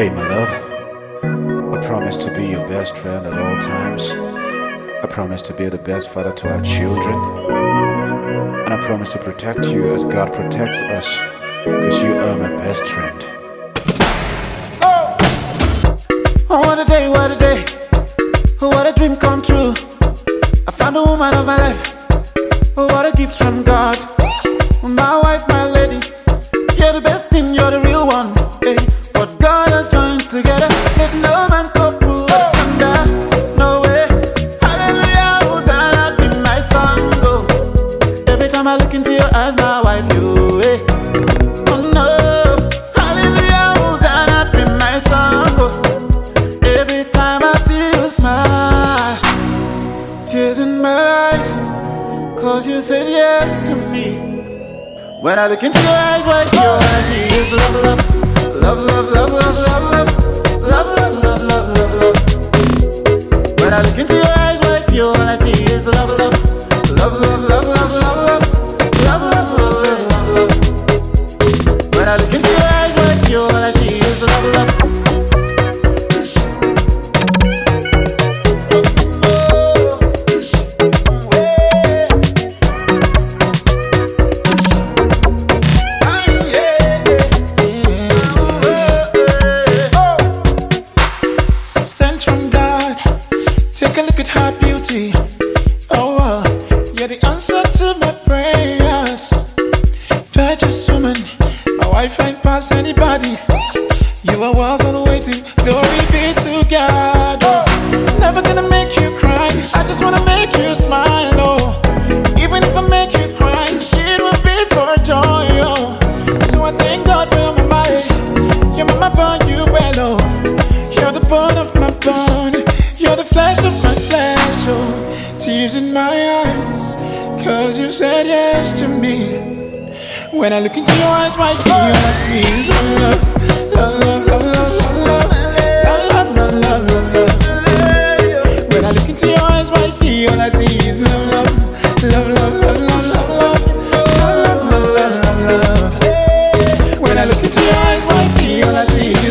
Hey, my love, I promise to be your best friend at all times. I promise to be the best father to our children. And I promise to protect you as God protects us, because you are my best friend. Oh, what a day, what a day. What a dream come true. I found the woman of my life. What a gift from God. My wife, my lady. You're the best thing, you're the real one. Hey, what God has joined together, let no man couple asunder. No way. Hallelujah, Hosanna be my song. Oh, every time I look into your eyes, my wife, you. Hey. Oh no. Hallelujah, Hosanna be my song. Oh, every time I see you smile, tears in my eyes, 'cause you said yes to me. When I look into your eyes, what I see is love, love, love, love, love, love, love, love, love, love, love, love, love, love. When I look into your eyes, what I see is love, love, love, love, love, love, love, love, love, love, love, love, love. When I look into your eyes, what I see is love, love. Sent from God, take a look at her beauty. Oh, you're the answer to my prayers. Virtuous woman, my wife ain't past anybody. You are worth all the waiting. Glory be to God. Oh, never gonna make you cry. I just wanna make you smile. Oh, even if I make you cry, it will be for joy. Oh, so I thank God for my mind. You're my bond, you well. Oh, you're the bone of my bone, you're the flesh of my flesh. Oh, tears in my eyes, 'cause you said yes to me. When I look into your eyes, my feelings is love, love, love, love, love, love, love, love, love, love, love, love. When I look into your eyes, my feelings I see is love, love, love, love, love, love, love, love, love, love, love, love, love. When I look into your eyes, my feelings I see is